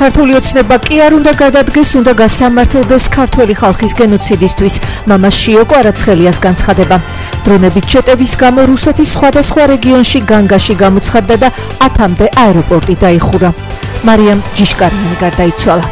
ქართული ოცნება კი არ უნდა გადადგეს, უნდა გასამართლდეს ქართველი ხალხის გენოციდისთვის. მამა შიო კვარაცხელიას განცხადება. დრონებით შეტევის გამო რუსეთის სხვადასხვა რეგიონში განგაში გამოცხადდა და 10-მდე აეროპორტი დაიხურა. მარიამ ჯიშკარიანი გარდაიცვალა.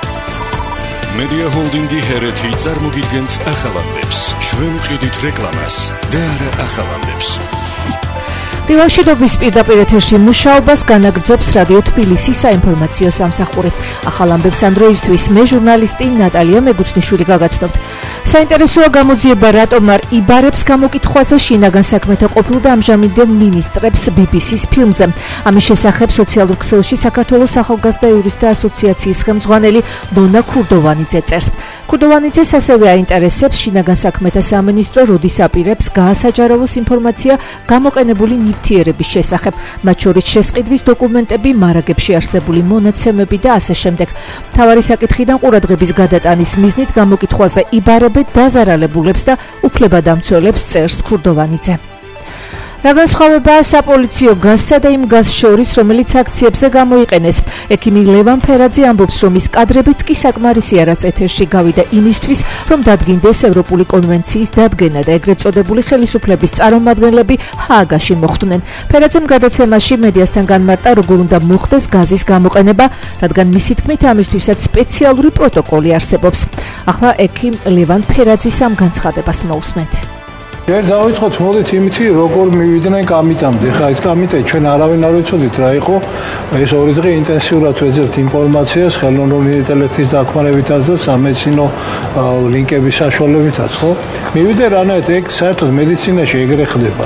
Media Holdingi Hereti წარმოგიდგენთ ახალამდებს. ჩვენ ვყიდით რეკლამას და არა ახალამდებს. დილამშვიდობის პირდაპირ ეთერში მუშაობას განაგრძობს რადიო თბილისის საინფორმაციო სამსახური. ახალამდებს ამ დროისთვის მე ჟურნალისტი ნატალია მეგუთნიშვილი გაგაცნობთ. საინტერესოა გამოძიება რატომ არ იბარებს გამოკითხვაზე შინაგან საქმეთა ყოფილ და ამჟამინდელ მინისტრებს BBC-ს ფილმზე. ამის შესახებ სოციალურ ქსელში საქართველოს ახალგაზრდა იურისტთა ასოციაციის ხელმძღვანელი დონა ქურდოვანიძე წერს. ქურდოვანიძეს ასევე აინტერესებს შინაგან საქმეთა სამინისტრო როდის აპირებს გაასაჯაროვოს ინფორმაცია გამოყენებული ნივთიერების შესახებ, მათ შორის შესყიდვის დოკუმენტები, მარაგებში არსებული მონაცემები და ასე შემდეგ. მთავარი საკითხიდან ყურადღების გადატანის მიზნით გამოკითხვაზე იბარებენ დაზარალებულებს და უფლებადამცველებს წერს ქურდოვანიძე. რა განსხვავებაა საპოლიციო გაზსა და იმ გაზს შორის, რომელიც აქციებზე გამოიყენეს? ექიმი ლევან ფერაძე ამბობს, რომ ის კადრებიც კი საკმარისია, რაც ეთერში გავიდა იმისთვის, რომ დადგინდეს ევროპული კონვენციის დადგენა და ეგრეთ წოდებული ხელისუფლების წარმომადგენლები ჰააგაში მოხვდნენ. ფერაძემ გადაცემაში მედიასთან განმარტა, როგორ უნდა მოხდეს გაზის გამოყენება, რადგან მისი თქმით ამისთვისაც სპეციალური პროტოკოლი არსებობს. ახლა ექიმ ლევან ფერაძის ამ განცხადებას მოусმენთ. Ჯერ დავიწყოთ მოდით იმითი, როგორ მივიდნენ კამიტამდე. ხა ეს კამიტე ჩვენ არავინ არ ვიცოდით რა იყო. ეს ორი დღე ინტენსიურად ვეძებთ ინფორმაციას ხელოვნური ინტელექტის დახმარებითაც და სამედიცინო ლინკების საშუალებითაც, ხო? მივიდე რანაირად ეგ საერთოდ მედიცინაში ეგრე ხდება.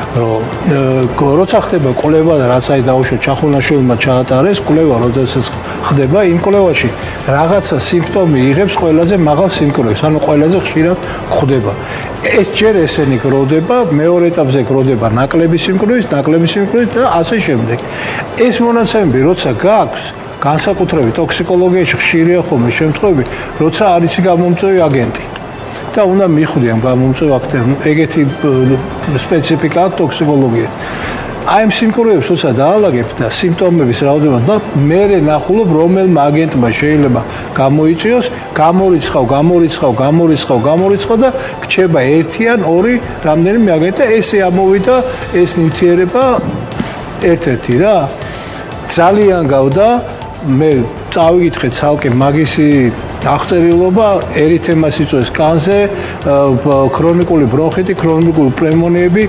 როცა ხდება კვლევა და რაც აი დაუშვათ ჩახუნაშვილმა ჩაატარეს, კვლევა როდესაც ხდება, იმ კვლევაში რაღაცა სიმპტომი იღებს ყველაზე მაღალ სიმკვრივეს, ანუ ყველაზე ხშირად გვხვდება. ეს ჯერ ესენი გროვდება, მეორე ეტაპზე გროვდება ნაკლები სიმკვრივის და ასე შემდეგ. ეს მონაცემები როცა გააქვს, განსაკუთრებით ტოქსიკოლოგიაში ხშირია ხოლმე შემთხვევები, როცა არის გამომწვევი აგენტი. და უნდა მიხვდიან გამომწვევ აქტებს. ეგეთი სპეციფიკა აქვს ტოქსიკოლოგიაში. აი ამ სიმკვრივებს როცა დაალაგებთ და სიმპტომების რაოდენობას და მე ნახულობ რომელმა აგენტმა შეიძლება გამოიწვიოს, გამორიცხავ და გრჩება ერთი ან ორი რამდენიმე აგენტი და ესე ამოვიდა ეს ნივთიერება ერთ-ერთი რა. ძალიან გავდა მე წავიკითხე ცალკე მაგისი აღწერილობა ერითემას იწვევს კანზე, ქრონიკული ბრონხიტი, ქრონიკული პნევმონიები,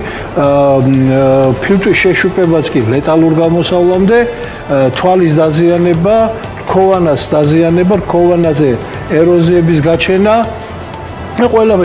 ფილტვის შეშუპებაც კი ლეტალურ გამოსავლამდე, თვალის დაზიანება, რქოვანას დაზიანება, რქოვანაზე ეროზიების გაჩენა, ყველა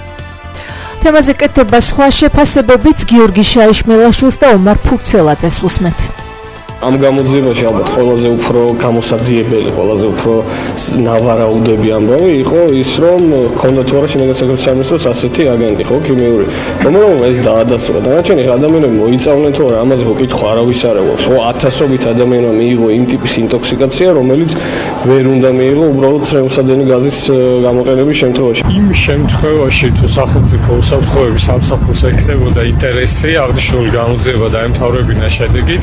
თემაზე კეთება სხვა შეფასებებიც გიორგი შაიშმელაშვილს და ომარ ფურცელაძეს უსმენთ. ამ გამოძიებაში ალბათ ყველაზე უფრო გამოსაძიებელი, ყველაზე უფრო ნავარაუდები ამბავი იყო ის, რომ ქონდათ ვარა შინაგან საქმეთა სამინისტროს ასეთი აგენტი, ხო, ქიმიური, რომელმაც ეს დაადასტურა. დანარჩენი ადამიანები მოიწავლენ თუ არა, ამაზე კითხვა არავის არ აქვს. ხო, ათასობით ადამიანმა მიიღო იმ ტიპის ინტოქსიკაცია, რომელიც ვერ უნდა მიიღო უბრალოდ ცრემლსადენი გაზის გამოყენების შემთხვევაში. იმ შემთხვევაში თუ სახელმწიფო უსაფრთხოების სამსახურს ექნებოდა ინტერესი აღნიშნული გამოძიება დაემთავრებინა შედეგით,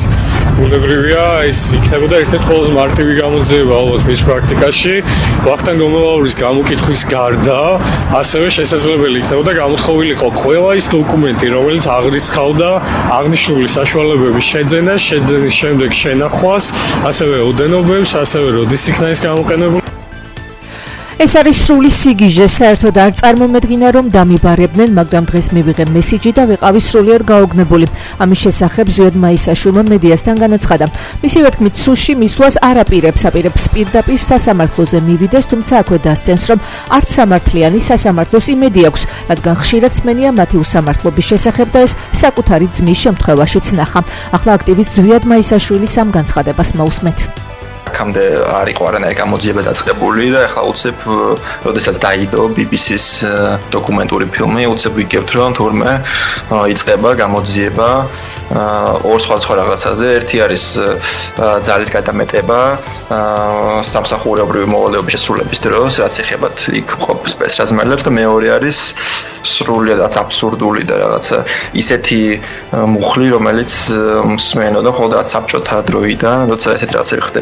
ეს იქნებოდა ერთ-ერთი ყველაზე მარტივი გამოძიება ალბათ მის პრაქტიკაში. ვახტანგ გომოლაურის გამოკითხვის გარდა ასევე შესაძლებელი იქნებოდა გამოთხოვილიყო ყველა ის დოკუმენტი, რომელიც აღრიცხავდა აღნიშნული საშუალებების შეძენას, შეძენის შემდეგ შენახვას, ასევე ოდენობებს, ასევე როდის იქნა ის გამოყენებული. ეს არის სრული სიგიჟე, საერთოდ არ წარმომედგინა, რომ დამიბარებდნენ, მაგრამ დღეს მივიღე მესიჯი და ვიყავი სრულიად გაოგნებული. ამის შესახებ ზვიად მაისაშვილმა მედიასთან განაცხადა. მისივე თქმით, სუში მისვლას არ აპირებს პირდაპირ სასამართლოზე მივიდეს, თუმცა აქვე დასცენს, რომ არც სამართლიანი სასამართლოს იმედი აქვს, რადგან ხშირად სმენია მათი უსამართლობის შესახებ და ეს საკუთარი ძმის შემთხვევაშიც ნახა. ახლა აქტივისტ ზვიად მაისაშვილის ამ განცხადებას მოусმენთ. აქამდე არ იყო არანაირი გამოძიება დაწყებული და ახლა უცებ, როდესაც დაიდო BBC-ს დოკუმენტური ფილმი, უცებ ვიგებთ, რომ თურმე იწყება გამოძიება ორ სხვადასხვა რაღაცაზე. ერთი არის ძალის გადამეტება სამსახურებრივი მოვალეობის შესრულების დროს, რაც ეხება იქ ყოფ სპეცრაზმელებს და მეორე არის სრულიად აბსურდული და რაღაცა ისეთი მუხლი, რომელიც მსმენოდა მხოლოდ საბჭოთა დროიდან, როცა ესეთ რაღაცები ხდებოდა.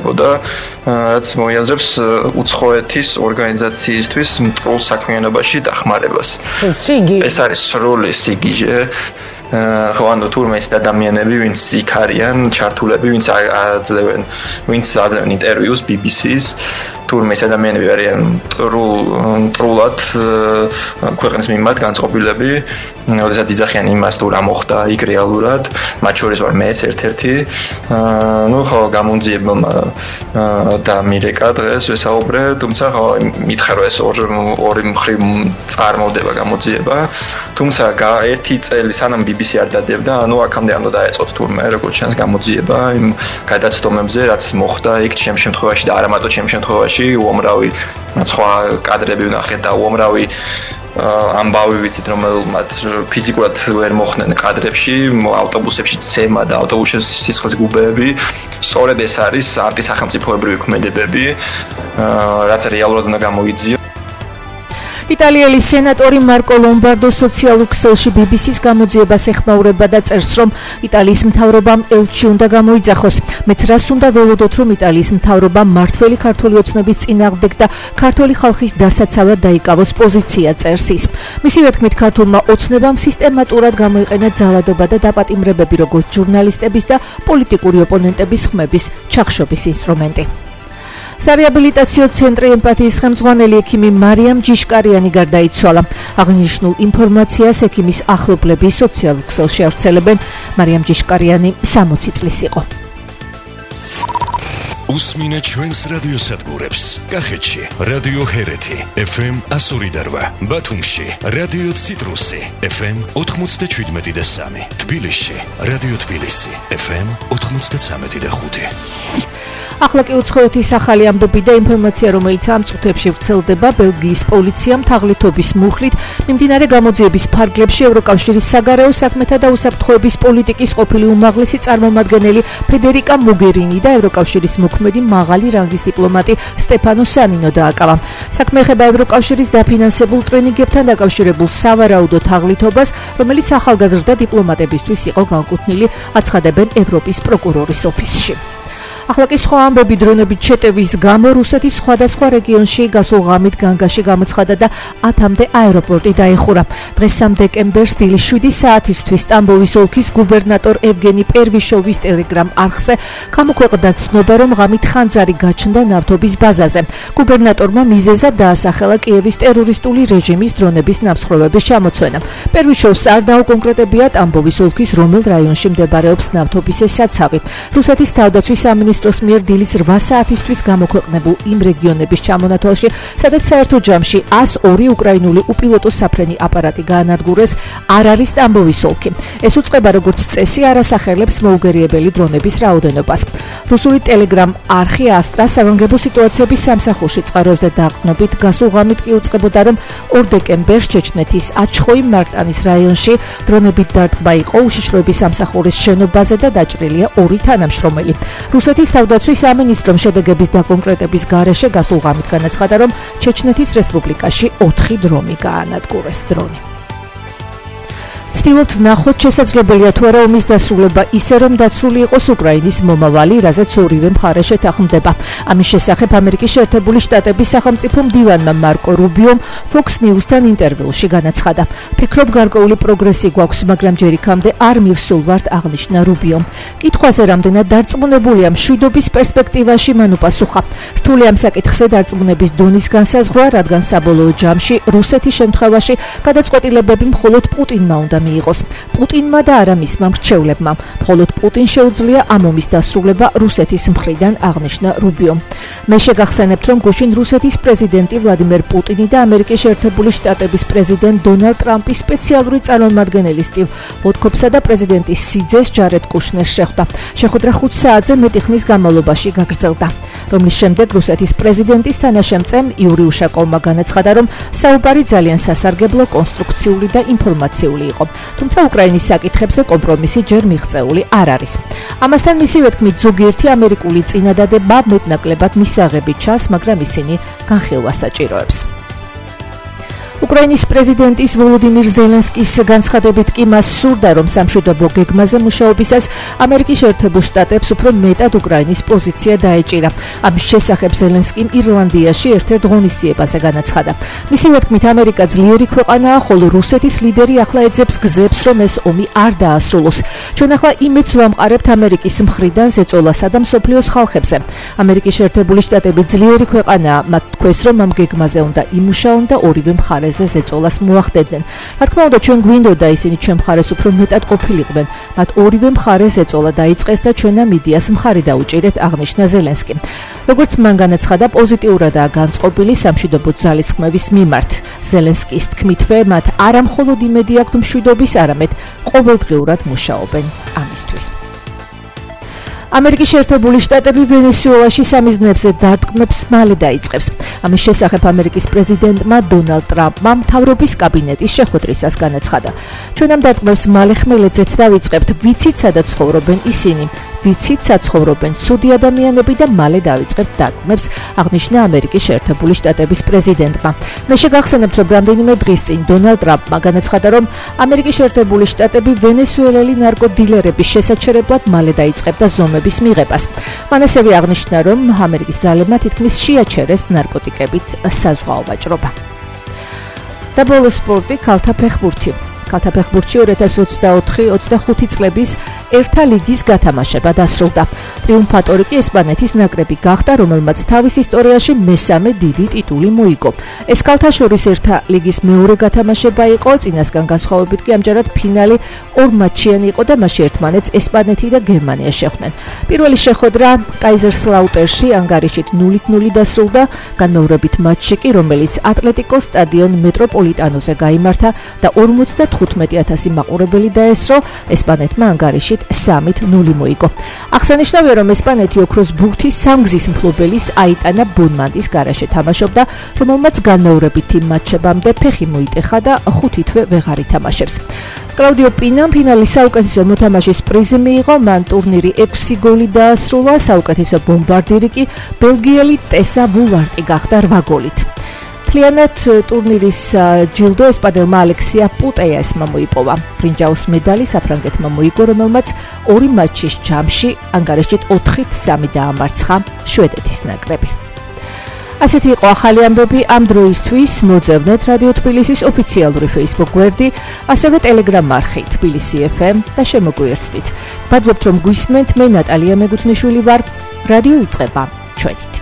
რაც მოიაზრებს უცხოეთის ორგანიზაციისთვის მტრულ საქმიანობაში დახმარებას. ეს არის სრული სიგიჟე. ხوانو თურმე ეს ადამიანები, ვინც იქ არიან, ჩართულები, ვინც აძლევენ ინტერვიუს BBC-ს, თურმე ეს ადამიანები არიან მტრულად ქვეყნის მიმართ განწყობილები, როდესაც იძახიან იმას, თუ რა მოხდა იქ რეალურად, მათ შორის ვარ მეც ერთ-ერთი. ხო, გამონძიებელმა და მირეკა დღეს ვესაუბრე, თუმცა ხო მითხრა რომ ეს ორი მხრივ წარმოვდება გამოძიება, თუმცა ერთი წელი სანამ BBC არ დადებდა, აქამდე უნდა დაეწყოთ თურმე როგორც ჩანს გამოძიება იმ გადაცდომებზე, რაც მოხდა იქ ჩემ შემთხვევაში და არა მარტო ჩემ შემთხვევაში, უამრავი სხვა კადრები ვნახეთ და უამრავი ამბავი ვიცით, რომელმაც ფიზიკურად ვერ მოხდნენ კადრებში, ავტობუსებში ცემა და ავტობუსებში სისხლის გუბეები. სწორედ ეს არის ანტისახელმწიფოებრივი ქმედებები, რაც რეალურად უნდა გამოიძიო. იტალიელი სენატორი მარკო ლომბარდო სოციალურ ქსელში BBC-ს გამოძიებას ეხმაურება და წერს, რომ იტალიის მთავრობამ ელჩი უნდა გამოიძახოს. მეც რას უნდა ველოდოთ, რომ იტალიის მთავრობამ მართველი ქართული ოცნების წინააღმდეგ და ქართული ხალხის დასაცავად დაიკავოს პოზიცია, წერს ის. მისივე თქმით, ქართულმა ოცნებამ სისტემატურად გამოიყენა ძალადობა და დაპატიმრებები, როგორც ჟურნალისტების და პოლიტიკური ოპონენტების ხმების ჩახშობის ინსტრუმენტი. სარეაბილიტაციო ცენტრი ემპათიის ხელმძღვანელი ექიმი მარიამ ჯიშკარიანი გარდაიცვალა. აღნიშნულ ინფორმაციას ექიმის ახლობლები სოციალურ ქსელში ავრცელებენ. მარიამ ჯიშკარიანი 60 წლის იყო. უსმინეთ ჩვენს რადიოსადგურებს. კახეთში რადიო ჰერეთი FM 102.8, ბათუმში რადიო ციტრუსი FM 97.3, თბილისში რადიო თბილისი FM 93.5. ახლა კი უცხოეთის ახალი ამბები და ინფორმაცია, რომელიც ამ წუთებში ვრცელდება. ბელგიის პოლიციამ თაღლითობის მუხლით მიმდინარე გამოძიების ფარგლებში ევროკავშირის საგარეო საქმეთა და უსაფრთხოების პოლიტიკის ყოფილი უმაღლესი წარმომადგენელი ფედერიკა მოგერინი და ევროკავშირის მოქმედი მაღალი რანგის დიპლომატი სტეფანო სანინო დააკავა. საქმე ეხება ევროკავშირის დაფინანსებულ ტრენინგებთან დაკავშირებულ სავარაუდო თაღლითობას, რომელიც ახალგაზრდა დიპლომატებისთვის იყო განკუთვნილი, აცხადებენ ევროპის პროკურორის ოფისში. ახლა კი სხვა ამბები დრონებით შეტევის გამო რუსეთის სხვადასხვა რეგიონში გასულ ღამით განგაში გამოცხადა და 10-მდე აეროპორტი დაიხურა. დღეს 3 დეკემბერს დილის 7 საათისთვის სტამბოლის ოლქის გუბერნატორ ევგენი პერვიშოვის ტელეგრამ არხზე გამოქვეყნდა ცნობა, რომ ღამით ხანძარი გაჩნდა ნავთობის ბაზაზე. გუბერნატორმა მიზეზად დაასახელა კიევის ტერორისტული რეჟიმის დრონების ნამსხვრევების ჩამოცვენა. პერვიშოვს არ დაუკონკრეტებია ტამბოვის ოლქის რომელ რაიონში მდებარეობს ნავთობის ეს საცავი. რუსეთის თავდაცვის სამინისტროს მიერ დილის 8 საათისთვის გამოქვეყნებულ იმ რეგიონების ჩამონათვალში, სადაც საერთო ჯამში 102 უკრაინული უპილოტო საფრენი აპარატი გაანადგურეს, არ არის ტამბოვის ოლქი. ეს უწყება როგორც წესი არასახელებს მოუგერიებელი დრონების რაოდენობას. რუსული ტელეგრამ არხი ასტრა სამომგებო სიტუაციების სამსახურში წყაროებზე დაყრდნობით გასულ ღამით კი უწყებოდა, რომ 2 დეკემბერს ჩეჩნეთის აჩხოი-მარტანის რაიონში დრონებით დარტყმა იყო უშიშროების სამსახურის შენობაზე და დაჭრილია 2 თანამშრომელი. რუსეთის თავდაცვის სამინისტრომ შედეგების დაკონკრეტების გარეშე გასულ ღამით განაცხადა, რომ ჩეჩნეთის რესპუბლიკაში 4 დრონი გაანადგურეს. ვცდილობთ ვნახოთ, შესაძლებელია თუ არა ომის დასრულება ისე, რომ დაცული იყოს უკრაინის მომავალი, რაზეც ორივე მხარე შეთანხმდება. ამის შესახებ ამერიკის შეერთებული შტატების სახელმწიფო მდივანმა მარკო რუბიომ Fox News-თან ინტერვიუში განაცხადა. ფიქრობ გარკვეული პროგრესი გვაქვს, მაგრამ ჯერ იქამდე არ მივსულვართ, აღნიშნა რუბიომ. კითხვაზე რამდენად დარწმუნებულია მშვიდობის პერსპექტივაში მან უპასუხა. რთული ამ საკითხზე დარწმუნების დონის განსაზღვრა, რადგან საბოლოო ჯამში რუსეთის შემთხვევაში გადაწყვეტილებები მხოლოდ პუტინმა უნდა მიიღოს. პუტინმა და არა მისმა მრჩევლებმა. მხოლოდ პუტინ შეუძლია ამ ომის დასრულება რუსეთის მხრიდან, აღნიშნა რუბიომ. მე შეგახსენებთ, რომ გუშინ რუსეთის პრეზიდენტი ვლადიმერ პუტინი და ამერიკის შეერთებული შტატების პრეზიდენტ დონალდ ტრამპის სპეციალური წარმომადგენელი სტივ ვოთკოფსა და პრეზიდენტი სი ძეს ჯარედ კუშნერს შეხვდა. შეხვედრა 5 საათზე მეტი ხნის განმავლობაში გაგრძელდა, რომლის შემდეგ რუსეთის პრეზიდენტის თანაშემწემ იური უშაკოვმა განაცხადა, რომ საუბარი ძალიან სასარგებლო, კონსტრუქციული და ინფორმაციული იყო. თუმცა უკრაინის საკითხებზე კომპრომისი ჯერ მიღწეული არ არის. ამასთან მისივე თქმით, ზოგიერთი ამერიკული წინადადება მეტნაკლებად მისაღები ჩანს, მაგრამ ისინი განხილვას საჭიროებს. უკრაინის პრეზიდენტის ვოლოდიმირ ზელენსკის განცხადებით კი მას სურდა, რომ სამშვიდობო გეგმაზე მუშაობისას ამერიკის შეერთებულ შტატებს უფრო მეტად უკრაინის პოზიცია დაეჭირა. ამის შესახებ ზელენსკიმ ირლანდიაში ერთ-ერთ ღონისძიებაზე განაცხადა. მისივე თქმით, ამერიკა ძლიერი ქვეყანაა, ხოლო რუსეთის ლიდერი ახლა ეძებს გზებს, რომ ეს ომი არ დაასრულოს. ჩვენ ახლა იმედს ვამყარებთ ამერიკის მხრიდან ზეწოლასა და მსოფლიოს ხალხებზე. ამერიკის შეერთებული შტატები ძლიერი ქვეყანაა, მათ თქვეს, რომ ამ გეგმაზე უნდა იმუშაონ და ორივე მხარეზე ზეწოლას მოახდენენ. რა თქმა უნდა, ჩვენ გვინდოდა ისინი ჩვენ მხარეს უფრო მეტად ყოფილიყვნენ. მათ ორივე მხარეს ზეწოლა დაიწყეს და ჩვენ ამ იდეას მხარი დაუჭირეთ, აღნიშნა ზელენსკიმ. როგორც მან განაცხადა, პოზიტიურადაა განწყობილი სამშვიდობო ძალისხმევის მიმართ. ზელენსკის თქმითვე, მათ არა მხოლოდ იმედი აქვთ მშვიდობის, არამედ ყოველდღიურად მუშაობენ ამისთვის. ამერიკის შეერთებული შტატები ვენესუელაში სამიზნეებზე დარტყმებს მალე დაიწყებს. ამის შესახებ ამერიკის პრეზიდენტმა დონალდ ტრამპმა მთავრობის კაბინეტის შეხვედრისას განაცხადა. ჩვენ ამ დარტყმებს მალე ხმელეთზეც დავიწყებთ, ვიცით სადაც ცხოვრობენ ისინი. ვიცით სად ცხოვრობენ ცუდი ადამიანები და მალე დავიწყებთ დარტყმებს, აღნიშნა ამერიკის შეერთებული შტატების პრეზიდენტმა. მე შეგახსენებთ, რომ რამდენიმე დღის წინ დონალდ ტრამპმა განაცხადა, რომ ამერიკის შეერთებული შტატები ვენესუელელი ნარკოდილერების შესაჩერებლად მალე დაიწყებდა ზომების მიღებას. მან ასევე აღნიშნა, რომ ამერიკის ძალებმა თითქმის შეაჩერეს ნარკოტიკებით საზღვაო ვაჭრობა. და ბოლო სპორტი, ქალთა ფეხბურთი. ქალთა ფეხბურთში 2024-25 წლების ერთა ლიგის გათამაშება დასრულდა. ტრიუმფატორი კი ესპანეთის ნაკრები გახდა, რომელმაც თავის ისტორიაში მესამე დიდი ტიტული მოიგო. ეს ქალთა შორის ერთა ლიგის მეორე გათამაშება იყო, წინასგან განსხვავებით კი ამჯერად ფინალი ორ მატჩიანი იყო და მასში ერთმანეთს ესპანეთი და გერმანია შეხვდნენ. პირველი შეხვედრა კაიზერსლაუტერში ანგარიშით 0-0 დასრულდა, განმეორებით მატჩი კი, რომელიც ატლეტიკოს სტადიონ მეტროპოლიტანოზე გაიმართა და 55,000 მაყურებელი დაესწრო, ესპანეთმა ანგარიშით 3-0 მოიგო. აღსანიშნავია, რომ ესპანეთი ოქროს ბურთის სამგზის მფლობელის აიტანა ბონმანდის გარეშე თამაშობდა, რომელმაც განმეორებით იმ მატჩებამდე ფეხი მოიტეხა და 5 თვე ვეღარ ითამაშებს. კლაუდიო პინამ ფინალის საუკეთესო მოთამაშის პრიზი მიიღო, მან ტურნირი 6 გოლი დაასრულა, საუკეთესო ბომბარდირი კი ბელგიელი ტესა ბულარტი გახდა 8 გოლით. მთლიანად ტურნირის ჯილდო ესპანელმა ალექსია პუტეიასმა მოიპოვა. ბრინჯაოს медаლი საფრანგეთმა მოიგო, რომელმაც 2 მატჩის ჯამში ანგარიშით 4-3 დაამარცხა შვედეთის ნაკრები. ასეთი იყო ახალი ამბები ამ დროისთვის. მოძებნეთ რადიო თბილისის ოფიციალური Facebook გვერდი, ასევე Telegram არხი თბილისი FM და შემოგვიერთდით. მადლობთ, რომ გვისმენთ. მე ნატალია მეგუთნიშვილი ვარ. რადიო იწყება ჩვენით.